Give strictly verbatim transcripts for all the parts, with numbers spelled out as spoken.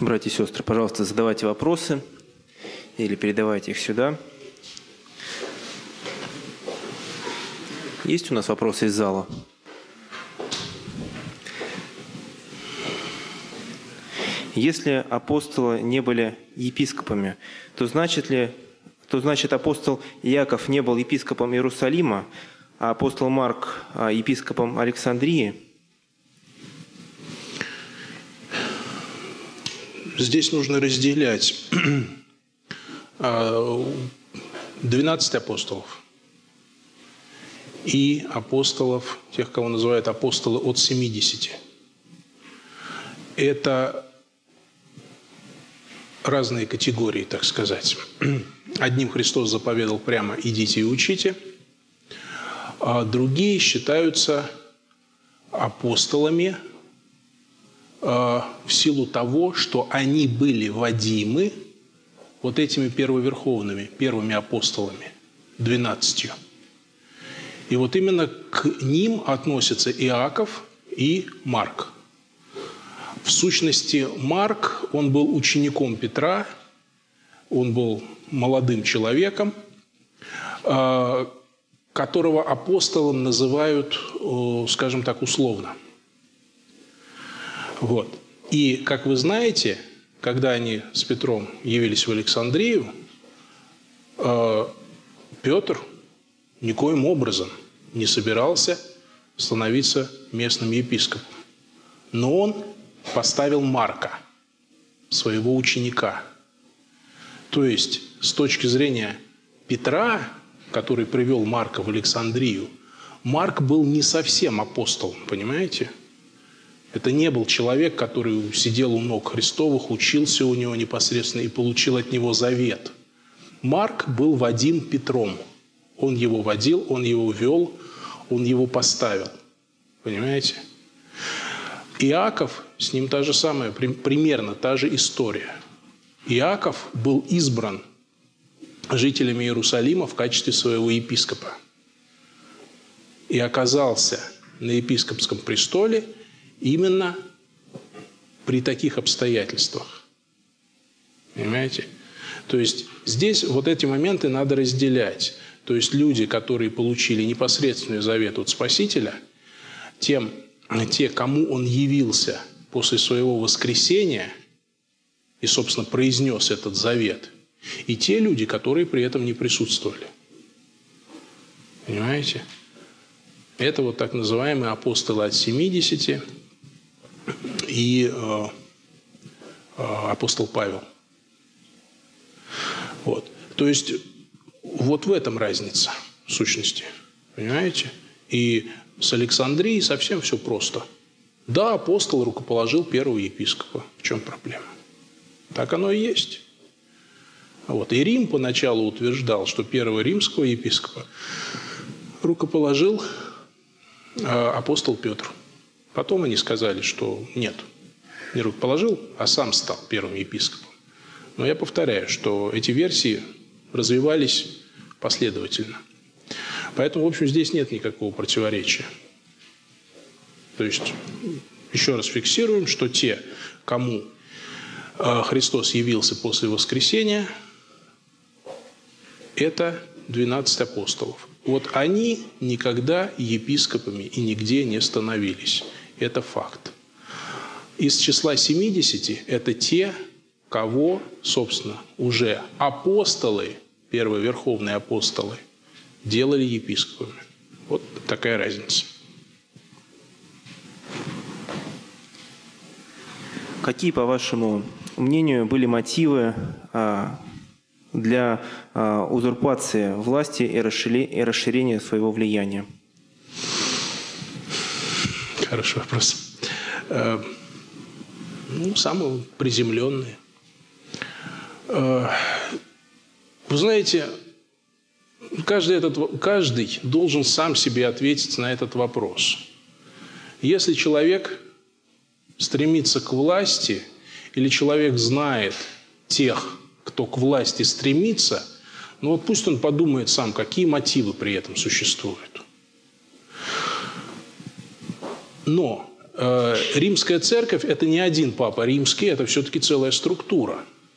Братья и сестры, пожалуйста, задавайте вопросы или передавайте их сюда. Есть у нас вопросы из зала? Если апостолы не были епископами, то значит ли, то значит апостол Иаков не был епископом Иерусалима, а апостол Марк епископом Александрии? Здесь нужно разделять двенадцать апостолов и апостолов, тех, кого называют апостолы от семидесяти. Это разные категории, так сказать. Одним Христос заповедал прямо «идите и учите», а другие считаются апостолами в силу того, что они были водимы вот этими первоверховными, первыми апостолами, двенадцатью. И вот именно к ним относятся Иаков и Марк. В сущности, Марк, он был учеником Петра, он был молодым человеком, которого апостолом называют, скажем так, условно. Вот. И, как вы знаете, когда они с Петром явились в Александрию, Петр никоим образом не собирался становиться местным епископом. Но он поставил Марка, своего ученика. То есть, с точки зрения Петра, который привел Марка в Александрию, Марк был не совсем апостолом, понимаете? Это не был человек, который сидел у ног Христовых, учился у него непосредственно и получил от него завет. Марк был водим Петром. Он его водил, он его вел, он его поставил. Понимаете? Иаков, с ним та же самая, примерно та же история. Иаков был избран жителями Иерусалима в качестве своего епископа. И оказался на епископском престоле именно при таких обстоятельствах. Понимаете? То есть здесь вот эти моменты надо разделять. То есть люди, которые получили непосредственный завет от Спасителя, тем, те, кому он явился после своего воскресения и, собственно, произнес этот завет, и те люди, которые при этом не присутствовали. Понимаете? Это вот так называемые апостолы от семидесяти и э, э, апостол Павел. Вот. То есть вот в этом разница в сущности. Понимаете? И с Александрией совсем все просто. Да, апостол рукоположил первого епископа. В чем проблема? Так оно и есть. Вот. И Рим поначалу утверждал, что первого римского епископа рукоположил э, апостол Петр. Потом они сказали, что нет, не рукоположил, а сам стал первым епископом. Но я повторяю, что эти версии развивались последовательно. Поэтому, в общем, здесь нет никакого противоречия. То есть, еще раз фиксируем, что те, кому Христос явился после воскресения, это двенадцать апостолов. Вот они никогда епископами и нигде не становились. Это факт. Из числа семидесяти это те, кого, собственно, уже апостолы, первые верховные апостолы, делали епископами. Вот такая разница. Какие, по вашему мнению, были мотивы а, для а, узурпации власти и расширения своего влияния? Хороший вопрос. Э, ну, самые приземленные. Э, вы знаете, каждый, этот, каждый должен сам себе ответить на этот вопрос. Если человек стремится к власти, или человек знает тех, кто к власти стремится, ну вот пусть он подумает сам, какие мотивы при этом существуют. Но э, римская церковь – это не один папа римский, это все-таки целая структура.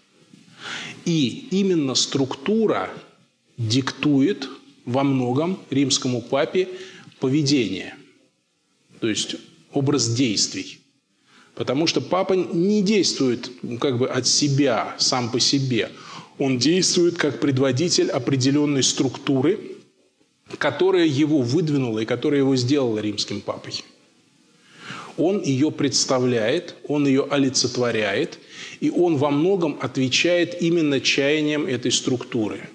И именно структура диктует во многом римскому папе поведение, то есть образ действий. Потому что папа не действует как бы от себя, сам по себе. Он действует как предводитель определенной структуры, которая его выдвинула и которая его сделала римским папой. Он ее представляет, он ее олицетворяет, и он во многом отвечает именно чаяниям этой структуры.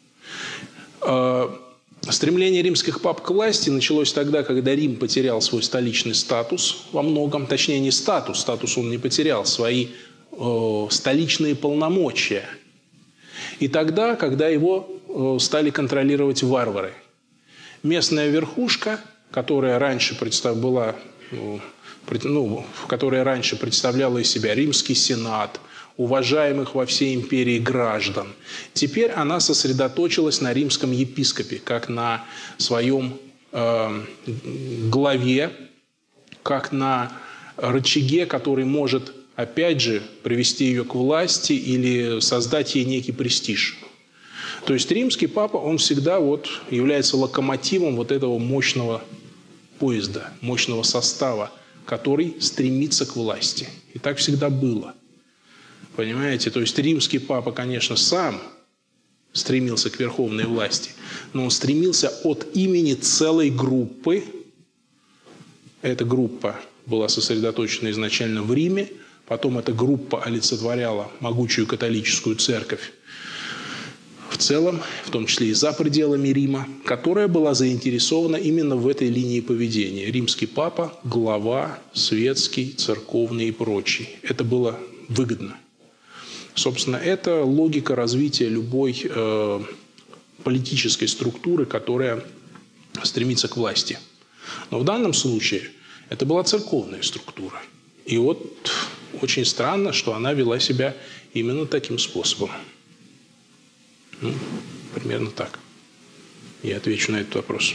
Стремление римских пап к власти началось тогда, когда Рим потерял свой столичный статус во многом, точнее не статус, статус он не потерял, свои э, столичные полномочия. И тогда, когда его э, стали контролировать варвары. Местная верхушка, которая раньше представ... была, э, ну, которая раньше представляла из себя римский сенат, уважаемых во всей империи граждан. Теперь она сосредоточилась на римском епископе, как на своем э, главе, как на рычаге, который может, опять же, привести ее к власти или создать ей некий престиж. То есть римский папа, он всегда вот является локомотивом вот этого мощного поезда, мощного состава, который стремится к власти. И так всегда было. Понимаете? То есть римский папа, конечно, сам стремился к верховной власти, но он стремился от имени целой группы. Эта группа была сосредоточена изначально в Риме, потом эта группа олицетворяла могучую католическую церковь в целом, в том числе и за пределами Рима, которая была заинтересована именно в этой линии поведения. Римский папа, глава, светский, церковный и прочий. Это было выгодно. Собственно, это логика развития любой э, политической структуры, которая стремится к власти. Но в данном случае это была церковная структура. И вот очень странно, что она вела себя именно таким способом. Ну, примерно так. Я отвечу на этот вопрос.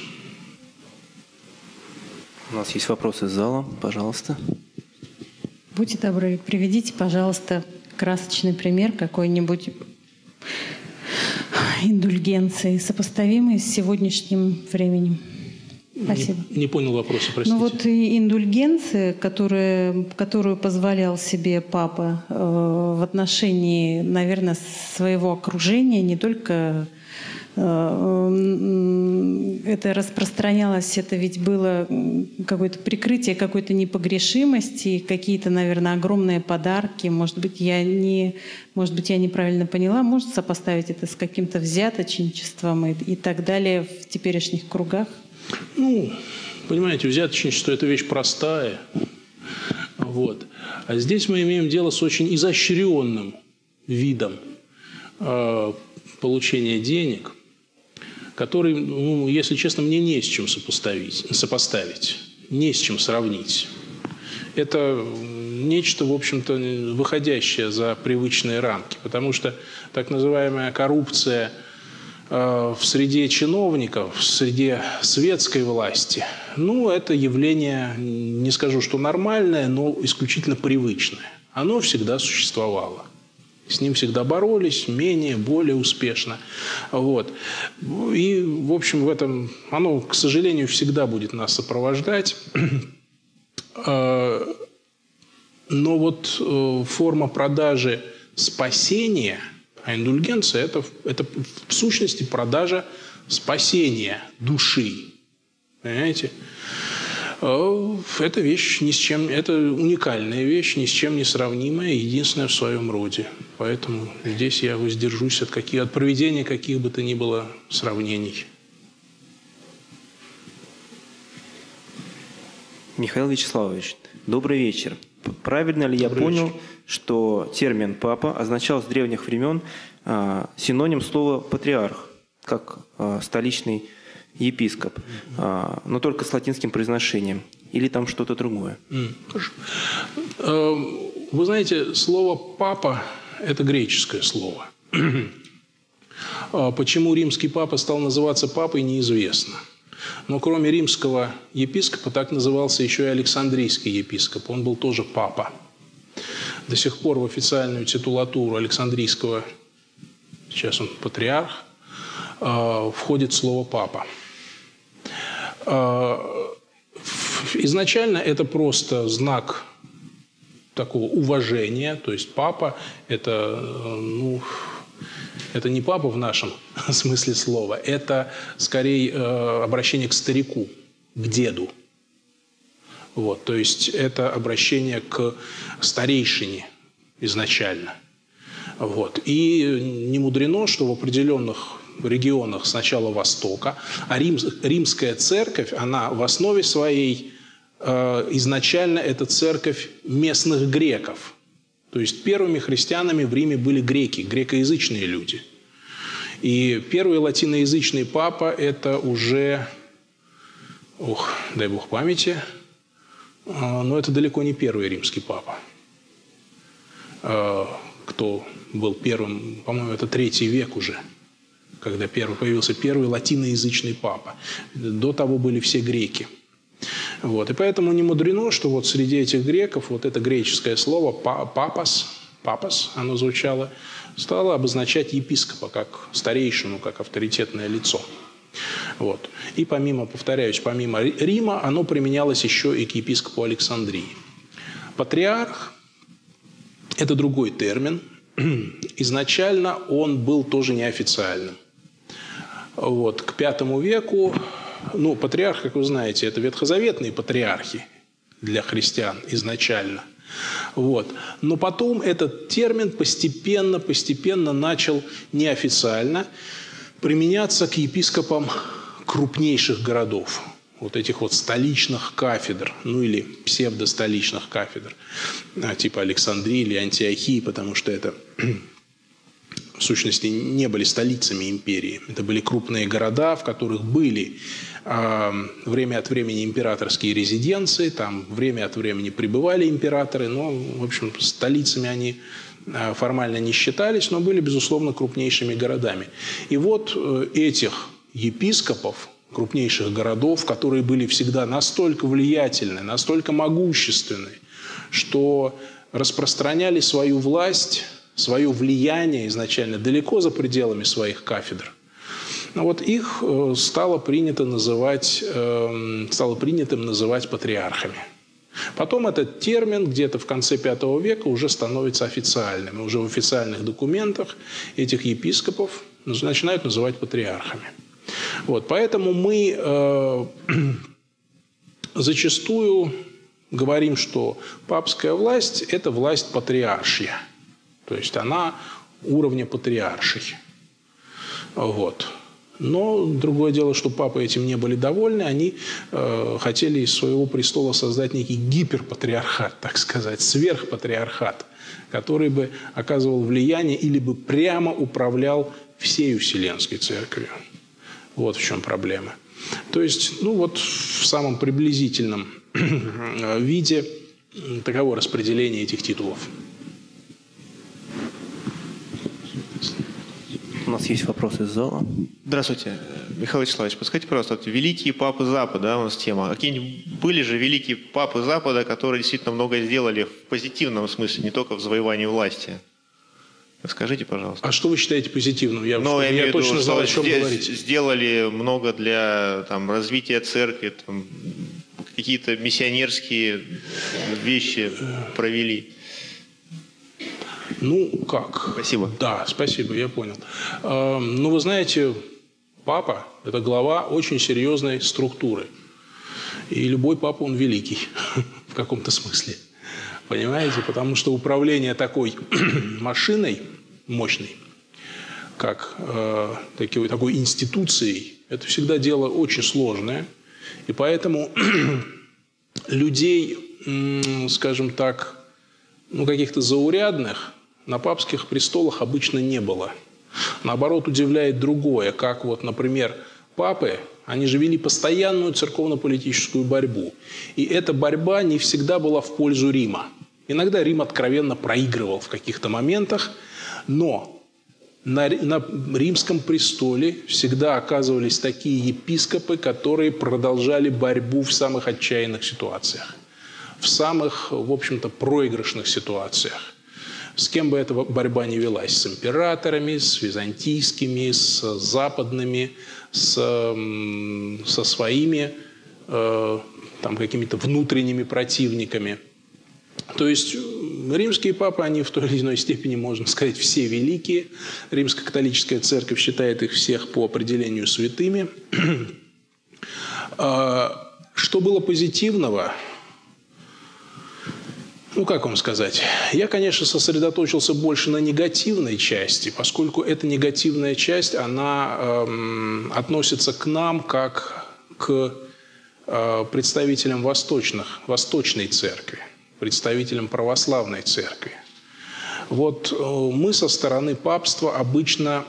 У нас есть вопросы из зала. Пожалуйста. Будьте добры, приведите, пожалуйста, красочный пример какой-нибудь индульгенции, сопоставимой с сегодняшним временем. Спасибо. Не, не понял вопроса, простите. Ну вот и индульгенция, которая, которую позволял себе папа э, в отношении, наверное, своего окружения, не только это распространялось, это ведь было какое-то прикрытие какой-то непогрешимости, какие-то, наверное, огромные подарки. Может быть, я не, может быть, я неправильно поняла. Может сопоставить это с каким-то взяточничеством и, и так далее в теперешних кругах? Ну, понимаете, взяточничество – это вещь простая. Вот. А здесь мы имеем дело с очень изощренным видом э, получения денег, который, ну, если честно, мне не с чем сопоставить, сопоставить, не с чем сравнить. Это нечто, в общем-то, выходящее за привычные рамки, потому что так называемая коррупция э, в среде чиновников, в среде светской власти, ну, это явление, не скажу, что нормальное, но исключительно привычное. Оно всегда существовало. С ним всегда боролись, менее, более успешно. Вот. И, в общем, в этом оно, к сожалению, всегда будет нас сопровождать. Но вот форма продажи спасения, а индульгенция – это, это в сущности продажа спасения души. Понимаете? Это вещь ни с чем, это уникальная вещь, ни с чем не сравнимая, единственная в своем роде. Поэтому здесь я воздержусь от, каких, от проведения каких бы то ни было сравнений. Михаил Вячеславович, добрый вечер. Правильно ли я Добрый понял, вечер. что термин «папа» означал с древних времен а, синоним слова «патриарх», как а, столичный епископ, а, но только с латинским произношением? Или там что-то другое? Хорошо. Вы знаете, слово «папа» – это греческое слово. Почему римский папа стал называться папой, неизвестно. Но кроме римского епископа, так назывался еще и Александрийский епископ. Он был тоже папа. До сих пор в официальную титулатуру Александрийского, сейчас он патриарх, входит слово «папа». Изначально это просто знак такого уважения, то есть папа – это, ну, это не папа в нашем смысле слова, это скорее обращение к старику, к деду. Вот, то есть это обращение к старейшине изначально. Вот. И не мудрено, что в определенных регионах сначала Востока, а Рим, римская церковь, она в основе своей э, изначально это церковь местных греков. То есть первыми христианами в Риме были греки, грекоязычные люди. И первый латиноязычный папа – это уже, ох, дай бог памяти, но это далеко не первый римский папа. Кто был первым, по-моему, это третий век уже, когда первый, появился первый латиноязычный папа. До того были все греки. Вот. И поэтому не мудрено, что вот среди этих греков вот это греческое слово «папас», «папас», оно звучало, стало обозначать епископа как старейшину, как авторитетное лицо. Вот. И помимо, повторяюсь, помимо Рима, оно применялось еще и к епископу Александрии. Патриарх – это другой термин. Изначально он был тоже неофициальным. Вот. К пятому веку, ну, патриарх, как вы знаете, это ветхозаветные патриархи для христиан изначально. Вот. Но потом этот термин постепенно, постепенно начал неофициально применяться к епископам крупнейших городов, вот этих вот столичных кафедр, ну или псевдостоличных кафедр, типа Александрии или Антиохии, потому что это в сущности не были столицами империи. Это были крупные города, в которых были э, время от времени императорские резиденции, там время от времени прибывали императоры, но, в общем, столицами они формально не считались, но были, безусловно, крупнейшими городами. И вот этих епископов крупнейших городов, которые были всегда настолько влиятельны, настолько могущественны, что распространяли свою власть, свое влияние изначально далеко за пределами своих кафедр. Вот их стало принято называть, стало принятым называть патриархами. Потом этот термин где-то в конце пятого века уже становится официальным. И уже в официальных документах этих епископов начинают называть патриархами. Вот, поэтому мы э, зачастую говорим, что папская власть – это власть патриаршья. То есть она уровня патриаршей. Вот. Но другое дело, что папы этим не были довольны, они э, хотели из своего престола создать некий гиперпатриархат, так сказать, сверхпатриархат, который бы оказывал влияние или бы прямо управлял всей Вселенской Церковью. Вот в чем проблема. То есть, ну вот в самом приблизительном виде таково распределение этих титулов. У нас есть вопросы из зала. Здравствуйте, Михаил Вячеславович. Подскажите, пожалуйста, вот великие папы Запада, да, у нас тема. Какие-нибудь были же великие папы Запада, которые действительно многое сделали в позитивном смысле, не только в завоевании власти? Расскажите, пожалуйста. А что вы считаете позитивным? Я, Но, я, я имею точно виду, знаю, о чем здесь говорите. Сделали много для там, развития церкви, там, какие-то миссионерские вещи провели. Ну, как? Спасибо. Да, спасибо, я понял. Э, ну, вы знаете, папа – это глава очень серьезной структуры. И любой папа, он великий в каком-то смысле. Понимаете? Потому что управление такой машиной мощной, как э, такой, такой институцией, это всегда дело очень сложное. И поэтому людей, скажем так, ну, каких-то заурядных на папских престолах обычно не было. Наоборот, удивляет другое, как вот, например, папы, они же вели постоянную церковно-политическую борьбу. И эта борьба не всегда была в пользу Рима. Иногда Рим откровенно проигрывал в каких-то моментах, но На, на римском престоле всегда оказывались такие епископы, которые продолжали борьбу в самых отчаянных ситуациях, в самых, в общем-то, проигрышных ситуациях. С кем бы эта борьба ни велась, с императорами, с византийскими, с западными, с, со своими э, там, какими-то внутренними противниками. То есть римские папы, они в той или иной степени, можно сказать, все великие. Римско-католическая церковь считает их всех по определению святыми. Что было позитивного? Ну, как вам сказать? Я, конечно, сосредоточился больше на негативной части, поскольку эта негативная часть, она э, относится к нам как к э, представителям восточных, восточной церкви, представителям православной церкви. Вот э, мы со стороны папства обычно,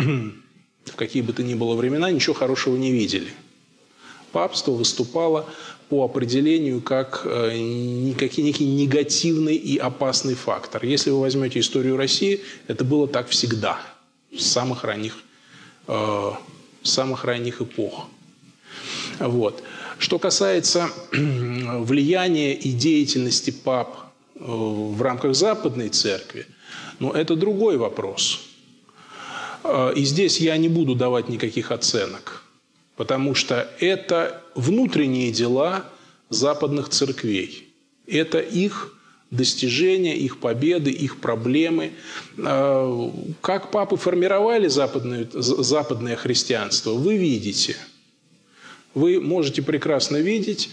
в какие бы то ни было времена, ничего хорошего не видели. Папство выступало по определению как некий, некий негативный и опасный фактор. Если вы возьмете историю России, это было так всегда, с самых ранних, э, самых ранних эпох. Вот. Что касается влияния и деятельности пап в рамках Западной Церкви, ну, это другой вопрос. И здесь я не буду давать никаких оценок. Потому что это внутренние дела западных церквей. Это их достижения, их победы, их проблемы. Как папы формировали западное, западное христианство, вы видите. Вы можете прекрасно видеть,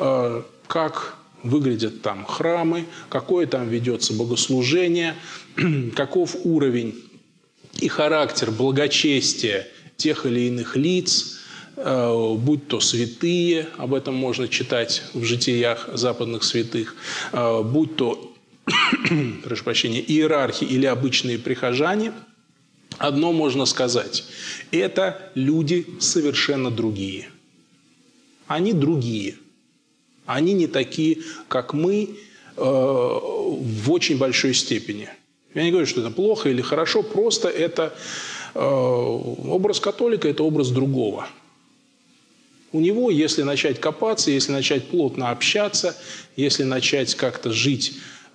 как выглядят там храмы, какое там ведется богослужение, каков уровень и характер благочестия тех или иных лиц, будь то святые, об этом можно читать в житиях западных святых, будь то, прошу прощения, иерархи или обычные прихожане, одно можно сказать – это люди совершенно другие. Они другие. Они не такие, как мы, в очень большой степени. Я не говорю, что это плохо или хорошо, просто это образ католика – это образ другого. У него, если начать копаться, если начать плотно общаться, если начать как-то жить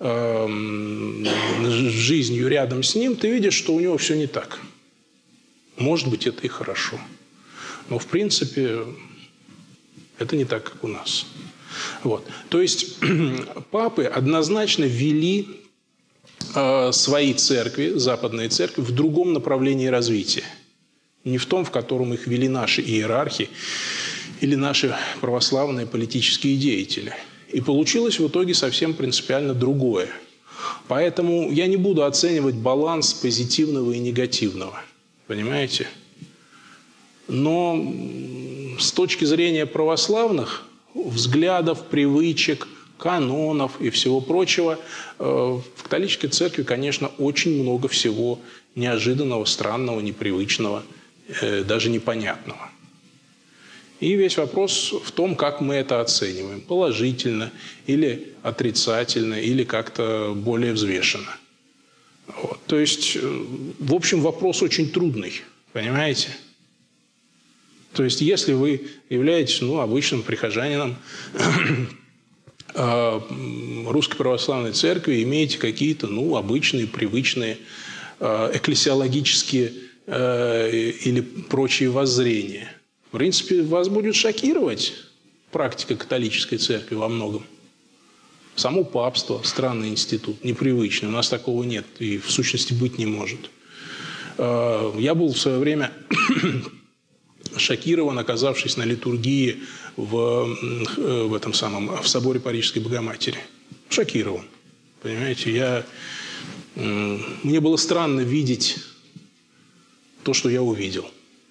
э, жизнью рядом с ним, ты видишь, что у него все не так. Может быть, это и хорошо. Но, в принципе, это не так, как у нас. Вот. То есть папы однозначно вели э, свои церкви, западные церкви, в другом направлении развития. Не в том, в котором их вели наши иерархи или наши православные политические деятели. И получилось в итоге совсем принципиально другое. Поэтому я не буду оценивать баланс позитивного и негативного. Понимаете? Но с точки зрения православных взглядов, привычек, канонов и всего прочего, в католической церкви, конечно, очень много всего неожиданного, странного, непривычного, даже непонятного. И весь вопрос в том, как мы это оцениваем. Положительно или отрицательно, или как-то более взвешенно. Вот. То есть, в общем, вопрос очень трудный. Понимаете? То есть, если вы являетесь ну, обычным прихожанином Русской Православной Церкви, имеете какие-то ну, обычные, привычные экклесиологические или прочие воззрения, в принципе, вас будет шокировать практика католической церкви во многом. Само папство, странный институт, непривычный. У нас такого нет и в сущности быть не может. Я был в свое время шокирован, оказавшись на литургии в, в этом самом, в соборе Парижской Богоматери. Шокирован. Понимаете, я, мне было странно видеть то, что я увидел.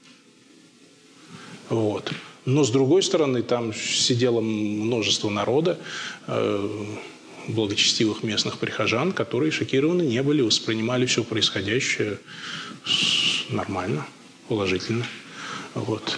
Вот. Но, с другой стороны, там сидело множество народа, э, благочестивых местных прихожан, которые шокированы не были, воспринимали все происходящее нормально, положительно. Вот.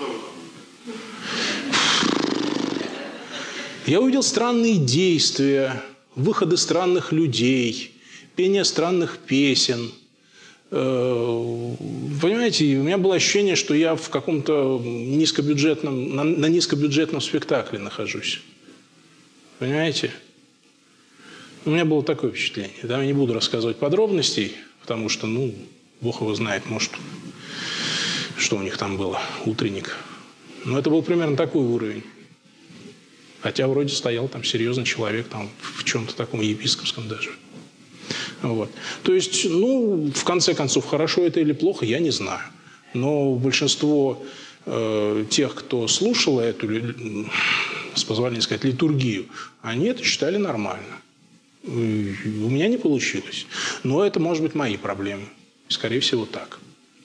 Я увидел странные действия, выходы странных людей, пение странных песен, Понимаете, у меня было ощущение, что я в каком-то низкобюджетном, на, на низкобюджетном спектакле нахожусь. Понимаете? У меня было такое впечатление. Да, я не буду рассказывать подробностей, потому что, ну, Бог его знает, может, что у них там было, утренник. Но это был примерно такой уровень. Хотя вроде стоял там серьезный человек, там в чем-то таком епископском даже. Вот. То есть, ну, в конце концов, хорошо это или плохо, я не знаю. Но большинство э, тех, кто слушал эту, с позволения сказать, литургию, они это считали нормально. У меня не получилось. Но это, может быть, мои проблемы. Скорее всего, так.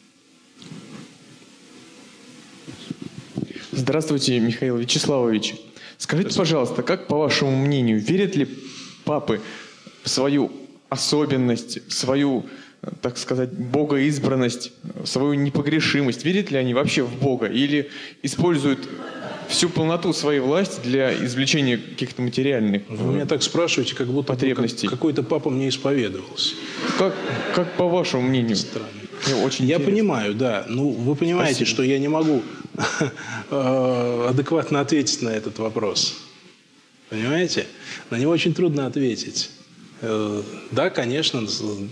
Здравствуйте, Михаил Вячеславович. Скажите, пожалуйста, как, по вашему мнению, верят ли папы в свою особенность, в свою, так сказать, богоизбранность, в свою непогрешимость? Верят ли они вообще в Бога? Или используют всю полноту своей власти для извлечения каких-то материальных Вы меня так спрашиваете, как будто потребностей? Какой-то папа мне исповедовался. Как, как по вашему мнению? Странно. Очень я интересно. понимаю, да. Ну, вы понимаете, Спасибо. что я не могу адекватно ответить на этот вопрос. Понимаете? На него очень трудно ответить. Да, конечно,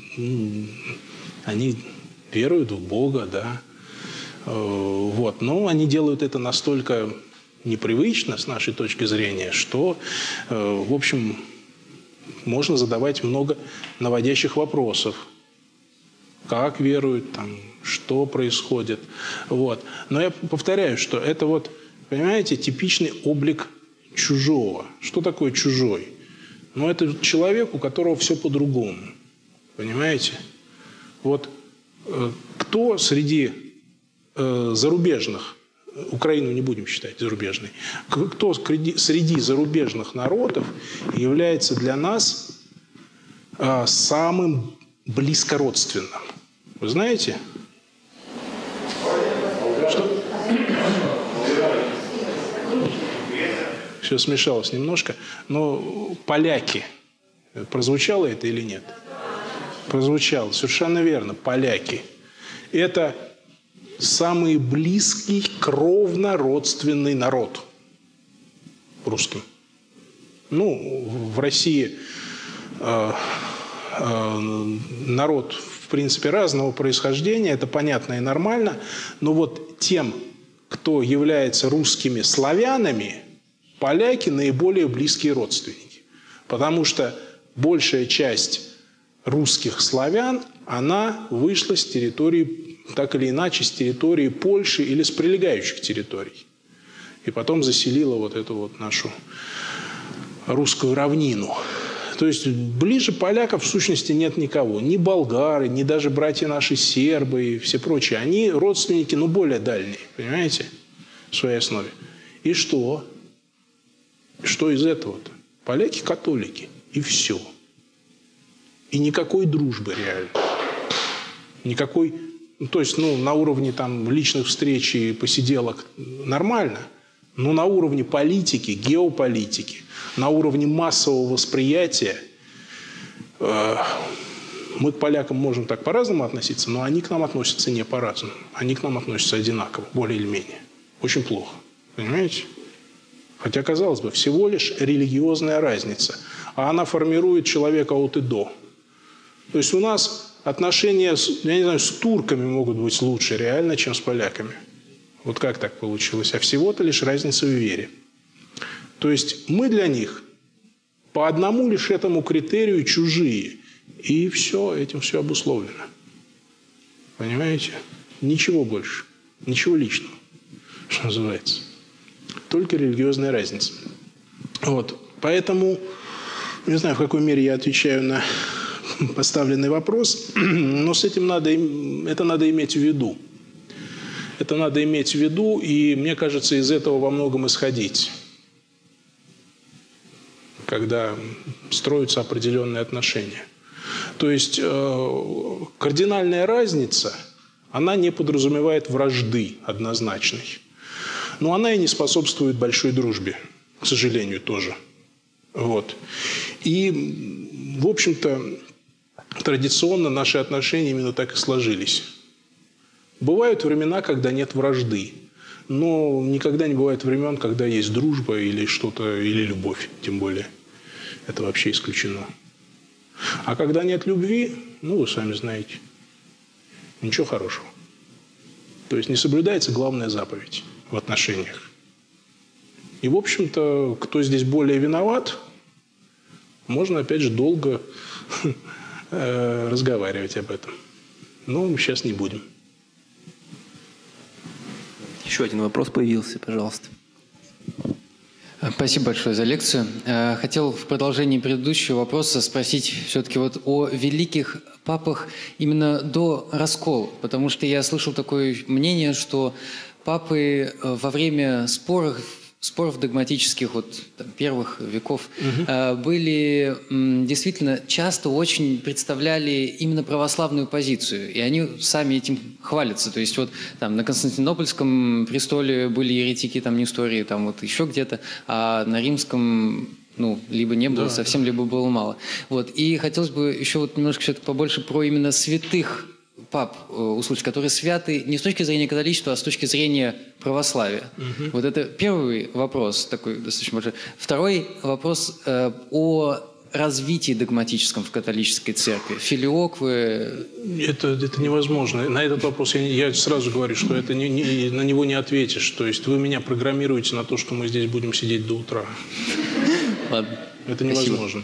они веруют в Бога, да. Вот. Но они делают это настолько непривычно с нашей точки зрения, что, в общем, можно задавать много наводящих вопросов. Как веруют, там, что происходит. Вот. Но я повторяю, что это вот, понимаете, типичный облик чужого. Что такое чужой? Ну, это человек, у которого все по-другому. Понимаете? Вот э, кто среди э, зарубежных, Украину не будем считать зарубежной, кто среди зарубежных народов является для нас э, самым близкородственным? Вы знаете? Что? Все смешалось немножко. Но поляки. Прозвучало это или нет? Прозвучало. Совершенно верно. Поляки. Это самый близкий, кровно-родственный народ русским. Ну, в России э, э, народ, в принципе, разного происхождения, это понятно и нормально, но вот тем, кто является русскими славянами, поляки наиболее близкие родственники. Потому что большая часть русских славян, она вышла с территории, так или иначе, с территории Польши или с прилегающих территорий. И потом заселила вот эту вот нашу русскую равнину. То есть ближе поляков в сущности нет никого. Ни болгары, ни даже братья наши сербы и все прочие. Они родственники, ну, более дальние, понимаете, в своей основе. И что? Что из этого-то? Поляки католики. И все. И никакой дружбы реально. Никакой, ну, то есть, ну, на уровне там личных встреч и посиделок нормально, но на уровне политики, геополитики, на уровне массового восприятия э, мы к полякам можем так по-разному относиться, но они к нам относятся не по-разному. Они к нам относятся одинаково, более или менее. Очень плохо. Понимаете? Хотя, казалось бы, всего лишь религиозная разница. А она формирует человека от и до. То есть у нас отношения, с, я не знаю, с турками могут быть лучше реально, чем с поляками. Вот как так получилось? А всего-то лишь разница в вере. То есть мы для них по одному лишь этому критерию чужие. И все, этим все обусловлено. Понимаете? Ничего больше. Ничего личного, что называется. Только религиозная разница. Вот. Поэтому, не знаю, в какой мере я отвечаю на поставленный вопрос, но с этим надо, это надо иметь в виду. Это надо иметь в виду, и, мне кажется, из этого во многом исходить, когда строятся определенные отношения. То есть э, кардинальная разница, она не подразумевает вражды однозначной. Но она и не способствует большой дружбе, к сожалению, тоже. Вот. И, в общем-то, традиционно наши отношения именно так и сложились. Бывают времена, когда нет вражды, но никогда не бывает времен, когда есть дружба или что-то, или любовь, тем более. Это вообще исключено. А когда нет любви, ну, вы сами знаете, ничего хорошего. То есть не соблюдается главная заповедь в отношениях. И, в общем-то, кто здесь более виноват, можно, опять же, долго разговаривать об этом. Но мы сейчас не будем. Еще один вопрос появился, пожалуйста. Спасибо большое за лекцию. Хотел в продолжении предыдущего вопроса спросить все-таки вот о великих папах именно до раскола, потому что я слышал такое мнение, что папы во время споров, споров догматических вот, там, первых веков угу. были действительно часто очень представляли именно православную позицию, и они сами этим хвалятся. То есть вот там на Константинопольском престоле были еретики, там Нестории, там вот еще где-то, а на римском ну, либо не было да, совсем, да. либо было мало. Вот. И хотелось бы еще вот немножко все-таки побольше про именно святых пап услышать, которые святы не с точки зрения католичества, а с точки зрения православия. Угу. Вот это первый вопрос, такой достаточно большой. Второй вопрос э, о развитии догматическом в католической церкви. Филиоквы... Это, это невозможно. На этот вопрос я, я сразу говорю, что это не, не, на него не ответишь. То есть вы меня программируете на то, что мы здесь будем сидеть до утра. Ладно. Это невозможно.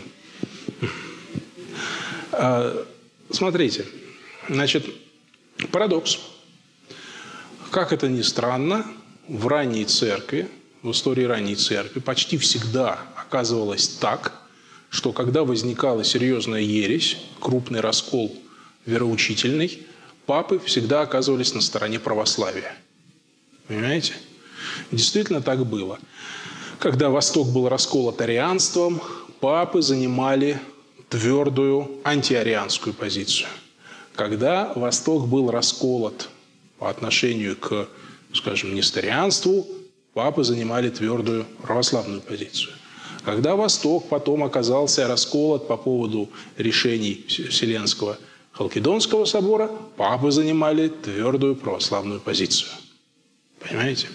А, смотрите. Значит, парадокс. Как это ни странно, в ранней церкви, в истории ранней церкви почти всегда оказывалось так, что когда возникала серьезная ересь, крупный раскол вероучительный, папы всегда оказывались на стороне православия. Понимаете? Действительно так было. Когда Восток был расколот арианством, папы занимали твердую антиарианскую позицию. Когда Восток был расколот по отношению к, скажем, несторианству, папы занимали твердую православную позицию. Когда Восток потом оказался расколот по поводу решений Вселенского Халкидонского собора, папы занимали твердую православную позицию. Понимаете?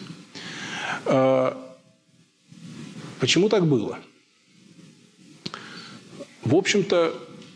Почему так было? В общем-то,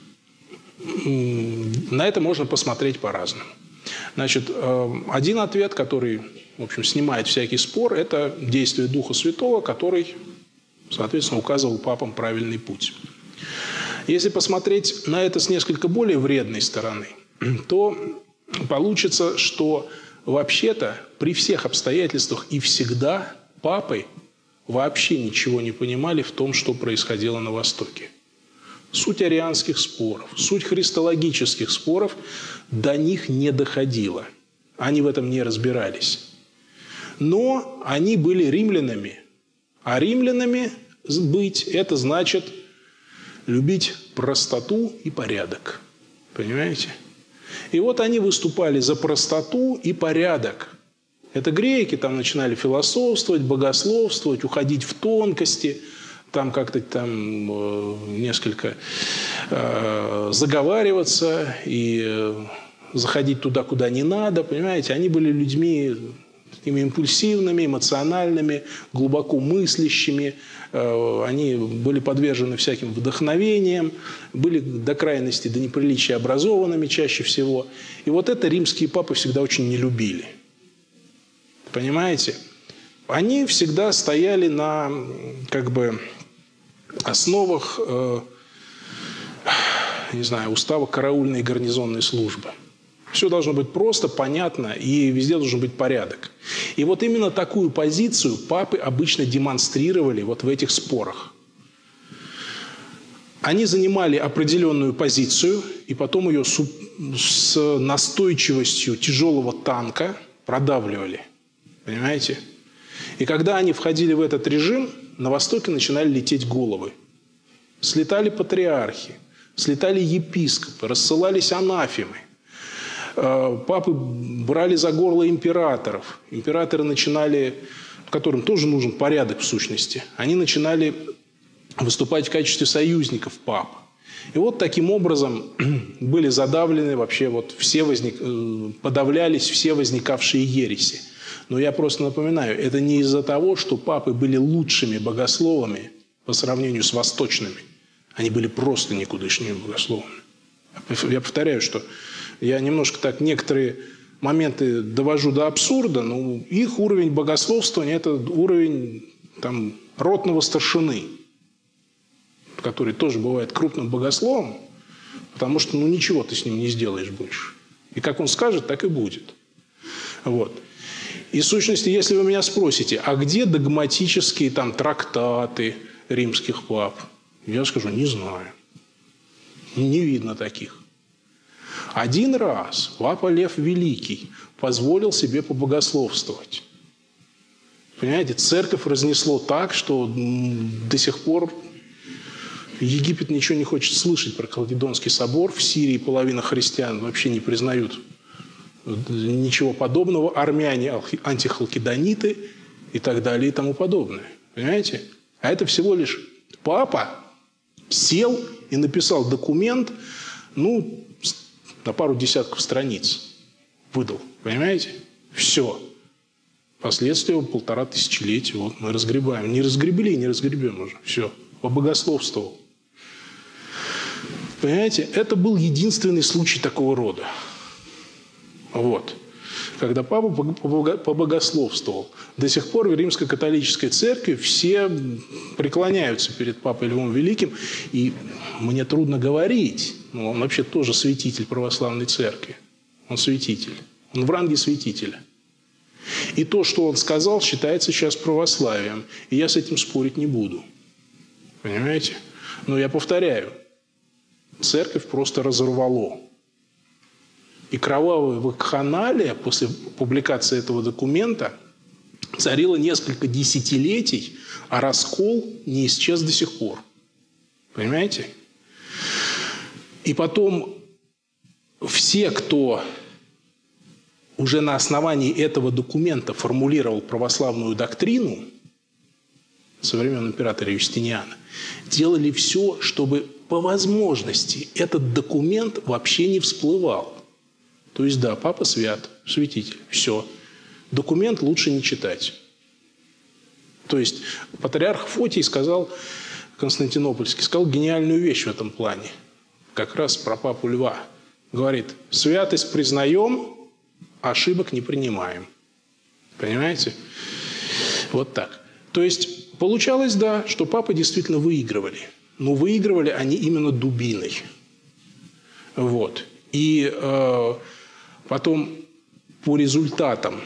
на это можно посмотреть по-разному. Значит, один ответ, который, в общем, снимает всякий спор, это действие Духа Святого, который, соответственно, указывал папам правильный путь. Если посмотреть на это с несколько более вредной стороны, то получится, что вообще-то при всех обстоятельствах и всегда папы вообще ничего не понимали в том, что происходило на Востоке. Суть арианских споров, суть христологических споров до них не доходила. Они в этом не разбирались. Но они были римлянами. А римлянами быть – это значит любить простоту и порядок. Понимаете? И вот они выступали за простоту и порядок. Это греки там начинали философствовать, богословствовать, уходить в тонкости – там как-то там э, несколько э, заговариваться и э, заходить туда, куда не надо, понимаете? Они были людьми такими импульсивными, эмоциональными, глубоко мыслящими, э, они были подвержены всяким вдохновениям, были до крайности, до неприличия образованными чаще всего. И вот это римские папы всегда очень не любили. Понимаете? Они всегда стояли на, как бы, основах, э, не знаю, устава караульной и гарнизонной службы. Все должно быть просто, понятно, и везде должен быть порядок. И вот именно такую позицию папы обычно демонстрировали вот в этих спорах. Они занимали определенную позицию, и потом ее с настойчивостью тяжелого танка продавливали. Понимаете? И когда они входили в этот режим, на Востоке начинали лететь головы. Слетали патриархи, слетали епископы, рассылались анафемы. Папы брали за горло императоров. Императоры начинали, которым тоже нужен порядок в сущности, они начинали выступать в качестве союзников пап. И вот таким образом были задавлены вообще вот все возник... подавлялись все возникавшие ереси. Но я просто напоминаю, это не из-за того, что папы были лучшими богословами по сравнению с восточными. Они были просто никудышними богословами. Я повторяю, что я немножко так некоторые моменты довожу до абсурда, но их уровень богословствования – это уровень там, ротного старшины, который тоже бывает крупным богословом, потому что ну, ничего ты с ним не сделаешь больше. И как он скажет, так и будет. Вот. И в сущности, если вы меня спросите, а где догматические там, трактаты римских пап? Я скажу, не знаю. Не видно таких. Один раз папа Лев Великий позволил себе побогословствовать. Понимаете, церковь разнесло так, что до сих пор Египет ничего не хочет слышать про Халкидонский собор. В Сирии половина христиан вообще не признают ничего подобного. Армяне, антихалкидониты и так далее и тому подобное. Понимаете? А это всего лишь папа сел и написал документ, ну, на пару десятков страниц. Выдал. Понимаете? Все. Последствия полтора тысячелетия. Вот мы разгребаем. Не разгребли, не разгребем уже. Все. Побогословствовал. Понимаете? Это был единственный случай такого рода. Вот. Когда папа побогословствовал. До сих пор в Римско-католической церкви все преклоняются перед папой Львом Великим. И мне трудно говорить, но он вообще тоже святитель православной церкви. Он святитель. Он в ранге святителя. И то, что он сказал, считается сейчас православием. И я с этим спорить не буду. Понимаете? Но я повторяю. Церковь просто разорвало. И кровавая вакханалия после публикации этого документа царила несколько десятилетий, а раскол не исчез до сих пор. Понимаете? И потом все, кто уже на основании этого документа формулировал православную доктрину со времен императора Юстиниана, делали все, чтобы по возможности этот документ вообще не всплывал. То есть, да, папа свят, святитель, все. Документ лучше не читать. То есть, патриарх Фотий сказал, Константинопольский, сказал гениальную вещь в этом плане. Как раз про папу Льва. Говорит, святость признаем, ошибок не принимаем. Понимаете? Вот так. То есть, получалось, да, что папы действительно выигрывали. Но выигрывали они именно дубиной. Вот. И э, потом по результатам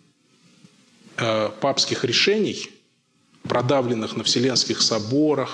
э, папских решений, продавленных на Вселенских соборах,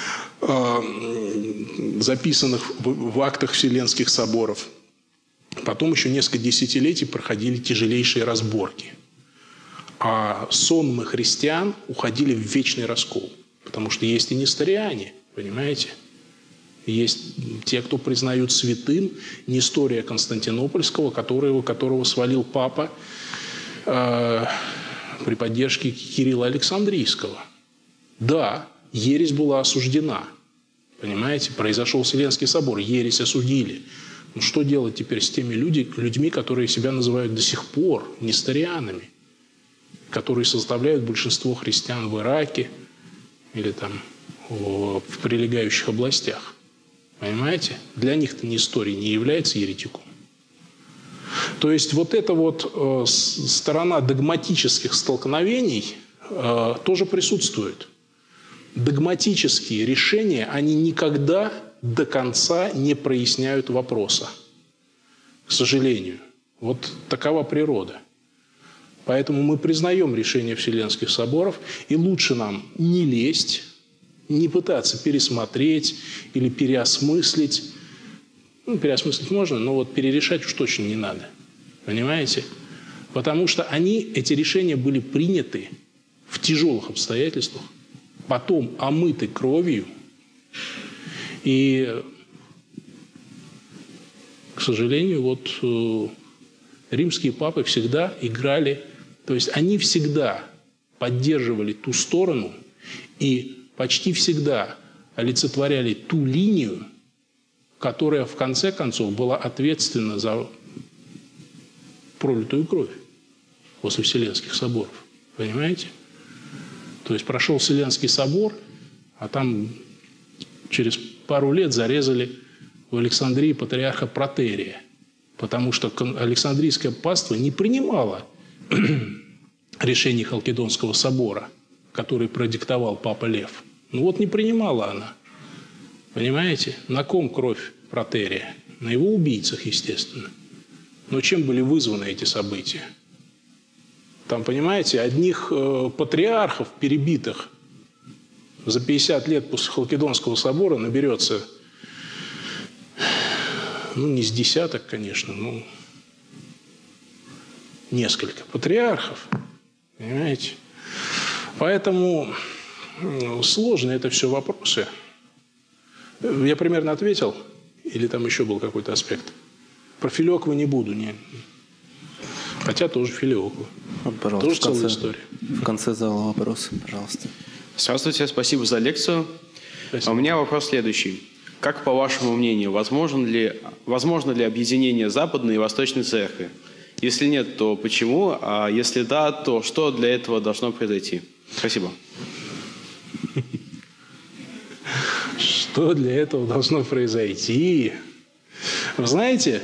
э, записанных в, в актах Вселенских соборов, потом еще несколько десятилетий проходили тяжелейшие разборки. А сонмы христиан уходили в вечный раскол. Потому что есть и несториане, понимаете? Есть те, кто признают святым Нестория Константинопольского, которого, которого свалил папа э, при поддержке Кирилла Александрийского. Да, ересь была осуждена. Понимаете? Произошел Вселенский собор, ересь осудили. Ну что делать теперь с теми люди, людьми, которые себя называют до сих пор несторианами, которые составляют большинство христиан в Ираке или там в прилегающих областях? Понимаете? Для них-то Несторий не является еретиком. То есть вот эта вот э, сторона догматических столкновений э, тоже присутствует. Догматические решения, они никогда до конца не проясняют вопроса. К сожалению. Вот такова природа. Поэтому мы признаем решение Вселенских соборов, и лучше нам не лезть, не пытаться пересмотреть или переосмыслить. Ну, переосмыслить можно, но вот перерешать уж точно не надо. Понимаете? Потому что они, эти решения были приняты в тяжелых обстоятельствах, потом омыты кровью. И, к сожалению, вот э, римские папы всегда играли, то есть они всегда поддерживали ту сторону и почти всегда олицетворяли ту линию, которая в конце концов была ответственна за пролитую кровь после Вселенских соборов. Понимаете? То есть прошел Вселенский собор, а там через пару лет зарезали в Александрии патриарха Протерия, потому что Александрийское паство не принимало решений Халкидонского собора, который продиктовал Папа Лев. Ну вот не принимала она. Понимаете? На ком кровь Протерия? На его убийцах, естественно. Но чем были вызваны эти события? Там, понимаете, одних э, патриархов, перебитых за пятьдесят лет после Халкидонского собора наберется, ну, не с десяток, конечно, но несколько патриархов. Понимаете? Поэтому ну, сложно это все вопросы. Я примерно ответил? Или там еще был какой-то аспект? Про Филиокова не буду. Не. Хотя тоже Филиокова. Вот, пожалуйста, тоже в конце, целая история. В конце зала вопрос, пожалуйста. Здравствуйте, спасибо за лекцию. Спасибо. А у меня вопрос следующий. Как, по вашему мнению, возможно ли, возможно ли объединение Западной и Восточной Церкви? Если нет, то почему? А если да, то что для этого должно произойти? Спасибо. Что для этого должно произойти? Вы знаете,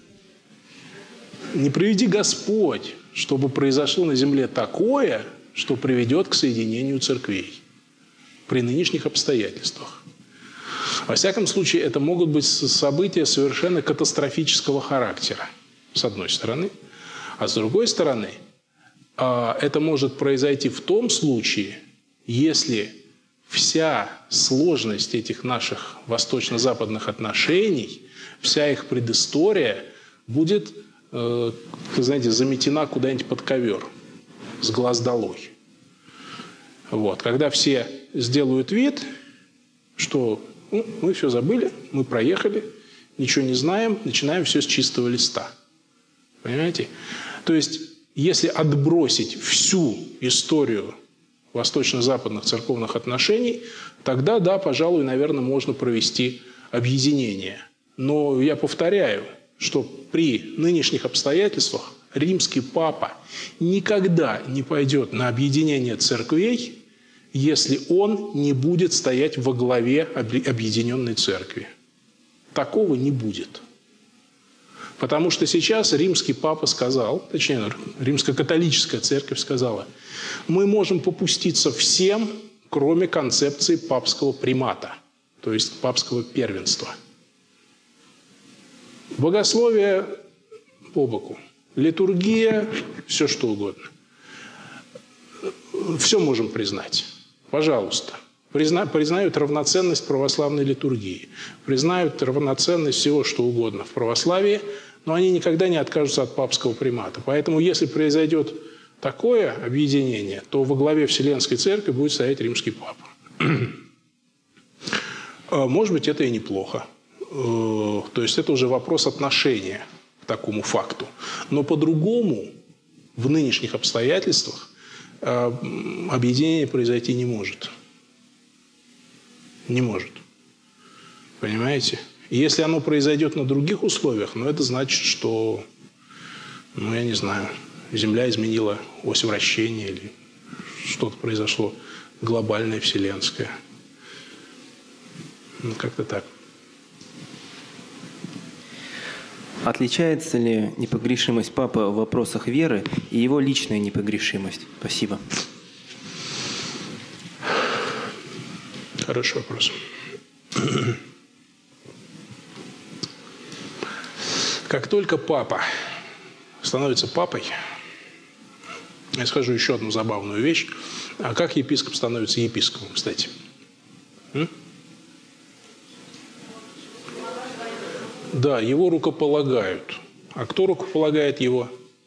не приведи Господь, чтобы произошло на земле такое, что приведет к соединению церквей при нынешних обстоятельствах. Во всяком случае, это могут быть события совершенно катастрофического характера, с одной стороны. А с другой стороны, это может произойти в том случае, если вся сложность этих наших восточно-западных отношений, вся их предыстория будет, вы знаете, заметена куда-нибудь под ковер, с глаз долой. Вот. Когда все сделают вид, что ну, мы все забыли, мы проехали, ничего не знаем, начинаем все с чистого листа. Понимаете? То есть, если отбросить всю историю восточно-западных церковных отношений, тогда, да, пожалуй, наверное, можно провести объединение. Но я повторяю, что при нынешних обстоятельствах римский папа никогда не пойдет на объединение церквей, если он не будет стоять во главе объединенной церкви. Такого не будет. Потому что сейчас римский папа сказал, точнее, римско-католическая церковь сказала, мы можем попуститься всем, кроме концепции папского примата, то есть папского первенства. Богословие по боку, литургия, все что угодно. Все можем признать. Пожалуйста. Призна, признают равноценность православной литургии, признают равноценность всего что угодно в православии, но они никогда не откажутся от папского примата. Поэтому, если произойдет такое объединение, то во главе Вселенской Церкви будет стоять римский папа. Может быть, это и неплохо. То есть это уже вопрос отношения к такому факту. Но по-другому в нынешних обстоятельствах объединение произойти не может. Не может. Понимаете? И если оно произойдет на других условиях, ну, это значит, что, ну, я не знаю, Земля изменила ось вращения или что-то произошло глобальное, вселенское. Ну, как-то так. Отличается ли непогрешимость Папы в вопросах веры и его личная непогрешимость? Спасибо. Хороший вопрос. Как только папа становится папой, я скажу еще одну забавную вещь. А как епископ становится епископом, кстати? М? Да, его рукополагают. А кто рукополагает его?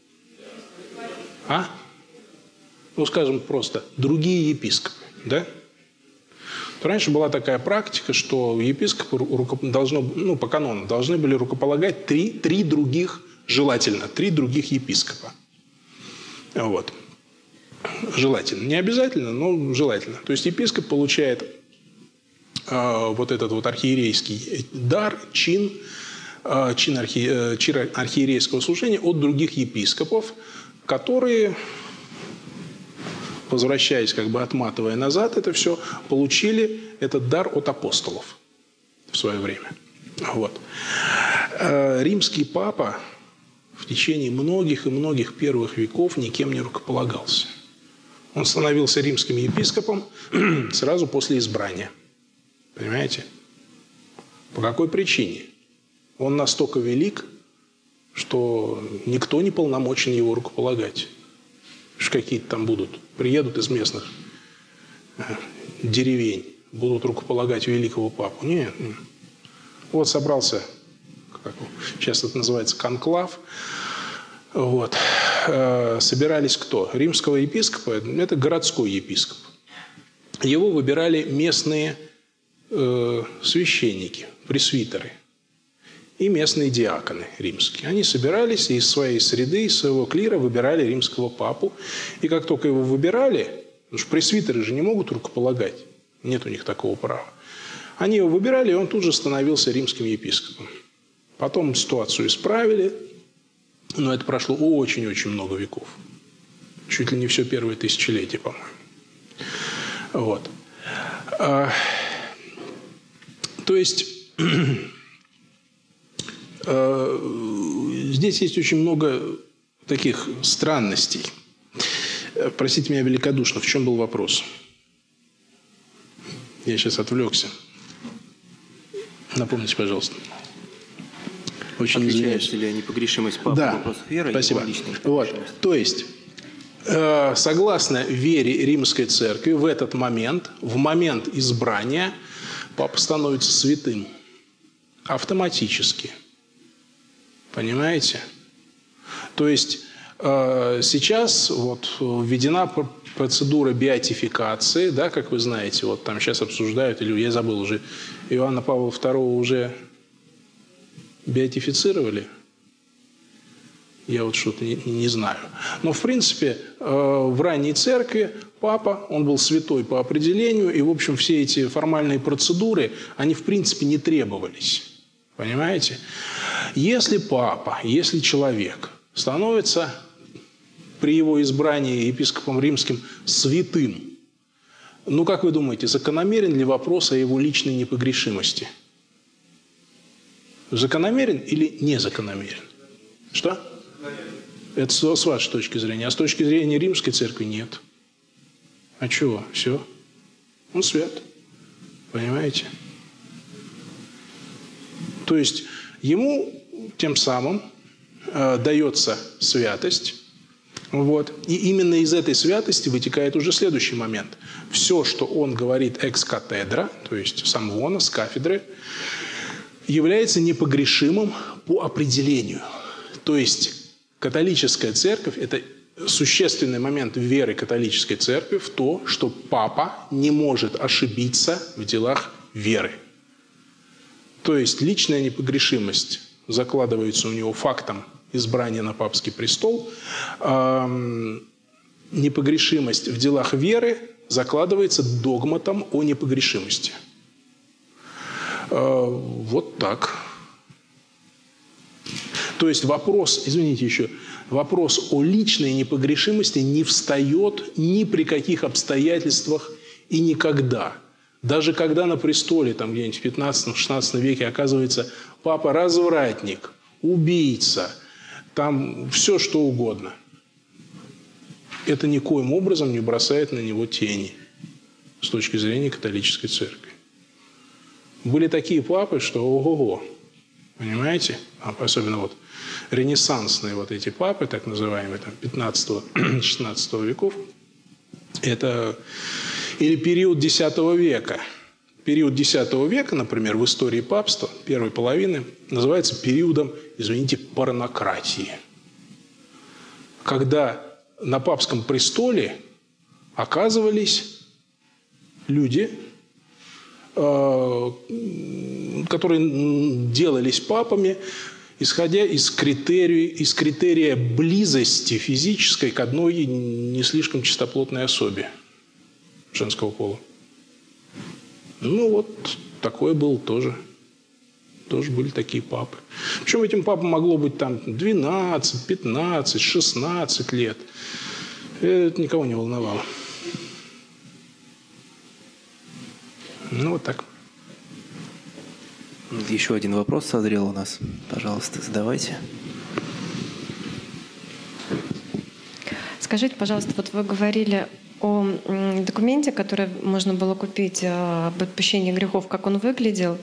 А? Ну, скажем просто, другие епископы, да? Раньше была такая практика, что епископы должно, ну, по канону должны были рукополагать три, три других, желательно, три других епископа. Вот. Желательно. Не обязательно, но желательно. То есть епископ получает э, вот этот вот архиерейский дар, чин, э, чин, архи, э, чин архиерейского служения от других епископов, которые, возвращаясь, как бы отматывая назад это все, получили этот дар от апостолов в свое время. Вот. Э, римский папа в течение многих и многих первых веков никем не рукополагался. Он становился римским епископом сразу после избрания. Понимаете? По какой причине? Он настолько велик, что никто не полномочен его рукополагать. Что какие-то там будут. Приедут из местных деревень, будут рукополагать великого папу. Нет. Вот собрался, как, сейчас это называется, конклав. Вот. Собирались кто? Римского епископа, это городской епископ. Его выбирали местные э, священники, пресвитеры и местные диаконы римские. Они собирались и из своей среды, из своего клира выбирали римского папу. И как только его выбирали, потому что пресвитеры же не могут рукополагать, нет у них такого права, они его выбирали, и он тут же становился римским епископом. Потом ситуацию исправили, но это прошло очень-очень много веков. Чуть ли не все первое тысячелетие, по-моему. Вот. А, то есть а, здесь есть очень много таких странностей. Простите меня великодушно, в чем был вопрос? Я сейчас отвлекся. Напомните, пожалуйста. Очень Отличается ли непогрешимость папы да. в вопросах веры Спасибо. и его личной Вот. непогрешимости? То есть, э, согласно вере Римской Церкви, в этот момент, в момент избрания, папа становится святым. Автоматически. Понимаете? То есть, э, сейчас вот введена процедура беатификации, да, как вы знаете, вот там сейчас обсуждают, или я забыл уже, Иоанна Павла второго уже беатифицировали? Я вот что-то не, не знаю. Но, в принципе, в ранней церкви папа, он был святой по определению, и, в общем, все эти формальные процедуры, они, в принципе, не требовались. Понимаете? Если папа, если человек становится при его избрании епископом римским святым, ну, как вы думаете, закономерен ли вопрос о его личной непогрешимости? Закономерен или не закономерен? Что? Это с вашей точки зрения. А с точки зрения Римской Церкви нет. А чего? Все. Он свят. Понимаете? То есть ему тем самым э, дается святость. Вот. И именно из этой святости вытекает уже следующий момент. Все, что он говорит экс-катедра, то есть сам вон, с кафедры, является непогрешимым по определению. То есть католическая церковь – это существенный момент веры католической церкви в то, что папа не может ошибиться в делах веры. То есть личная непогрешимость закладывается у него фактом избрания на папский престол, а непогрешимость в делах веры закладывается догматом о непогрешимости. Вот так. То есть вопрос, извините еще, вопрос о личной непогрешимости не встает ни при каких обстоятельствах и никогда. Даже когда на престоле, там где-нибудь в пятнадцатом-шестнадцатом веке оказывается папа развратник, убийца, там все что угодно. Это никоим образом не бросает на него тени с точки зрения католической церкви. Были такие папы, что ого-го, понимаете? Особенно вот ренессансные вот эти папы, так называемые, там, пятнадцатого-шестнадцатого веков, это или период десятого века. Период десятого века, например, в истории папства, первой половины, называется периодом, извините, парнократии. Когда на папском престоле оказывались люди, которые делались папами, исходя из критерия, из критерия близости физической к одной не слишком чистоплотной особе женского пола. Ну вот такое было тоже. Тоже были такие папы. Причем этим папам могло быть там двенадцать, пятнадцать, шестнадцать лет. Это никого не волновало. Ну вот так. Еще один вопрос созрел у нас. Пожалуйста, задавайте. Скажите, пожалуйста, вот вы говорили о документе, который можно было купить об отпущении грехов, как он выглядел.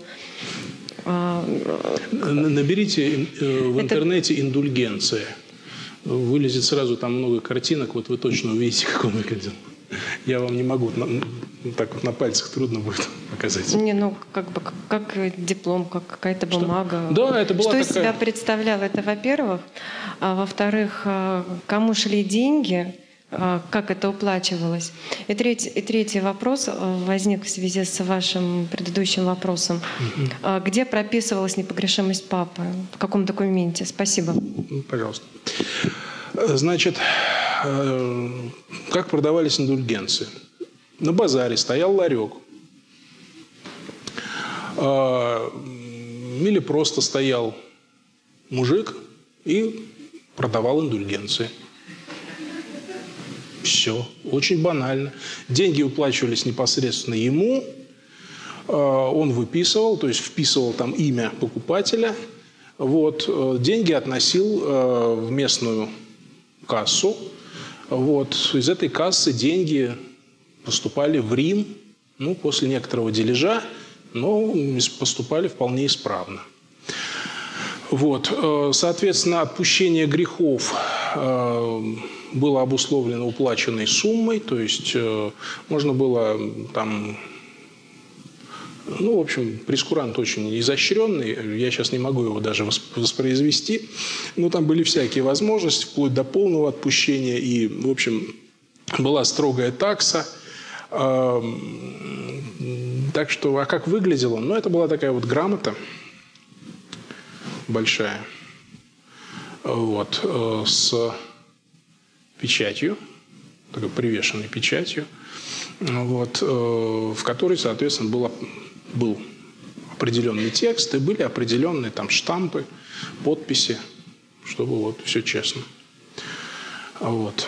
Наберите в интернете «индульгенция». Вылезет сразу там много картинок, вот вы точно увидите, как он выглядел. Я вам не могу, так вот на пальцах трудно будет показать. Не, ну как бы как, как диплом, как какая-то бумага. Что? Да, это была Что такая... из себя представляло это, во-первых. А во-вторых, кому шли деньги, как это уплачивалось. И третий, и третий вопрос возник в связи с вашим предыдущим вопросом. Угу. Где прописывалась непогрешимость папы? В каком документе? Спасибо. Пожалуйста. Значит, как продавались индульгенции? На базаре стоял ларек. Или просто стоял мужик и продавал индульгенции. Все. Очень банально. Деньги уплачивались непосредственно ему. Он выписывал, то есть вписывал там имя покупателя. Вот. Деньги относил в местную кассу. Вот. Из этой кассы деньги поступали в Рим, ну, после некоторого дележа, но поступали вполне исправно. Вот. Соответственно, отпущение грехов было обусловлено уплаченной суммой, то есть можно было там... Ну, в общем, прескурант очень изощренный, я сейчас не могу его даже воспроизвести, но там были всякие возможности, вплоть до полного отпущения, и, в общем, была строгая такса. Так что, а как выглядело? Ну, это была такая вот грамота большая, вот, с печатью, такой привешенной печатью, вот, в которой, соответственно, было, был определенный текст и были определенные там штампы, подписи, чтобы вот все честно. Вот.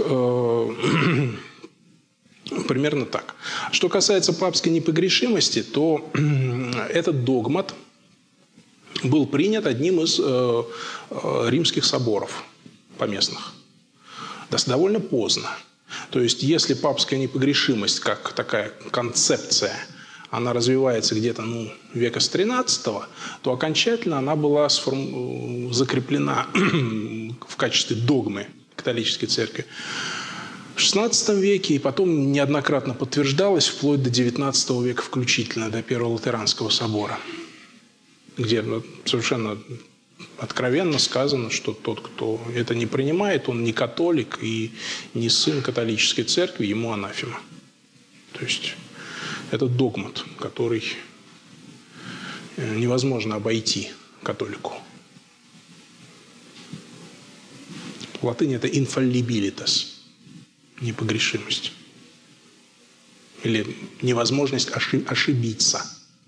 Примерно так. Что касается папской непогрешимости, то этот догмат был принят одним из э, э, римских соборов поместных. Довольно поздно. То есть, если папская непогрешимость, как такая концепция, она развивается где-то ну, века с тринадцатого, то окончательно она была сформ... закреплена в качестве догмы католической церкви в шестнадцатом веке, и потом неоднократно подтверждалась вплоть до девятнадцатого века включительно, до Первого Латеранского собора, где совершенно откровенно сказано, что тот, кто это не принимает, он не католик и не сын католической церкви, ему анафема. То есть это догмат, который невозможно обойти католику. В латыни это infallibilitas, непогрешимость. Или невозможность ошибиться.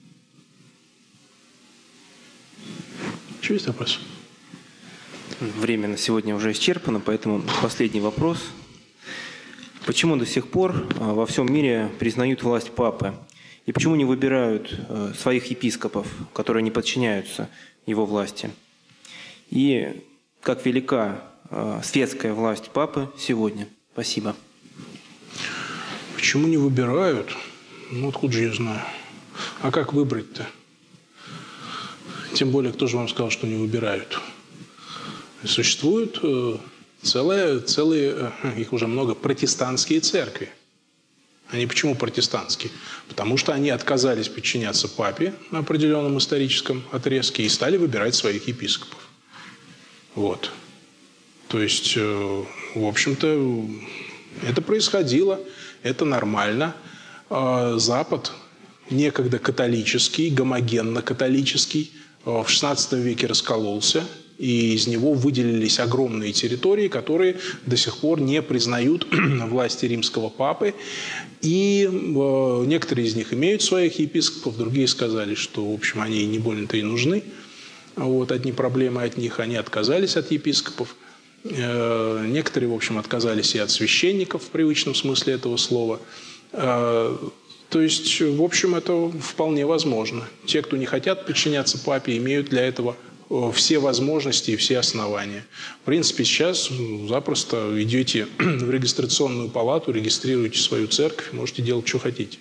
Что есть вопрос? Время на сегодня уже исчерпано, поэтому последний вопрос. Почему до сих пор во всем мире признают власть папы? И почему не выбирают своих епископов, которые не подчиняются его власти? И как велика светская власть папы сегодня? Спасибо. Почему не выбирают? Ну, откуда же я знаю? А как выбрать-то? Тем более, кто же вам сказал, что не выбирают? Существуют целые, целые, их уже много, протестантские церкви. Они почему протестантские? Потому что они отказались подчиняться папе на определенном историческом отрезке и стали выбирать своих епископов. Вот. То есть, в общем-то, это происходило, это нормально. Запад, некогда католический, гомогенно-католический, в шестнадцатом веке раскололся и из него выделились огромные территории, которые до сих пор не признают власти римского папы. И э, некоторые из них имеют своих епископов, другие сказали, что, в общем, они не больно-то и нужны. Вот, одни проблемы от них, они отказались от епископов. Э, некоторые, в общем, отказались и от священников в привычном смысле этого слова. Э, то есть, в общем, это вполне возможно. Те, кто не хотят подчиняться папе, имеют для этого все возможности и все основания. В принципе, сейчас запросто идете в регистрационную палату, регистрируете свою церковь, можете делать, что хотите.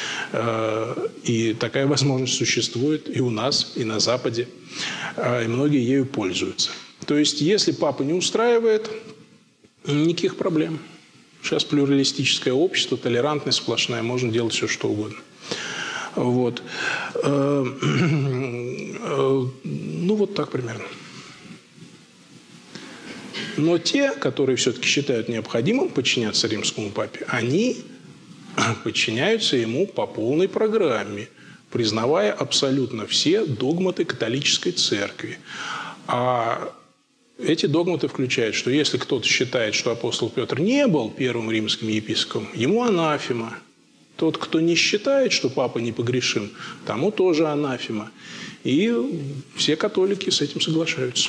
И такая возможность существует и у нас, и на Западе. И многие ею пользуются. То есть, если папа не устраивает, никаких проблем. Сейчас плюралистическое общество, толерантность сплошная, можно делать все, что угодно. Вот. Ну, вот так примерно. Но те, которые все-таки считают необходимым подчиняться римскому папе, они подчиняются ему по полной программе, признавая абсолютно все догматы католической церкви. А эти догматы включают, что если кто-то считает, что апостол Петр не был первым римским епископом, ему анафема. Тот, кто не считает, что папа непогрешим, тому тоже анафема. И все католики с этим соглашаются.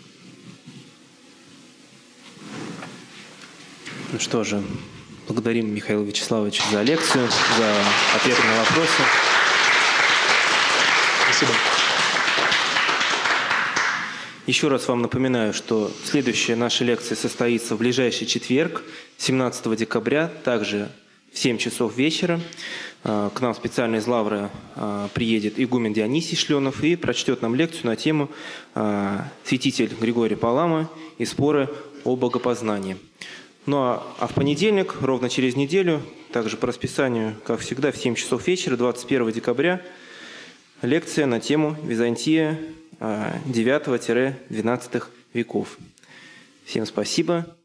Ну что же, благодарим Михаила Вячеславовича за лекцию, за ответы на вопросы. Спасибо. Еще раз вам напоминаю, что следующая наша лекция состоится в ближайший четверг, семнадцатого декабря, также в семь часов вечера. К нам специально из Лавры приедет игумен Дионисий Шленов и прочтет нам лекцию на тему «Святитель Григорий Палама и споры о богопознании». Ну а, а в понедельник, ровно через неделю, также по расписанию, как всегда, в семь часов вечера, двадцать первого декабря, лекция на тему Византия девятого-двенадцатого веков. Всем спасибо.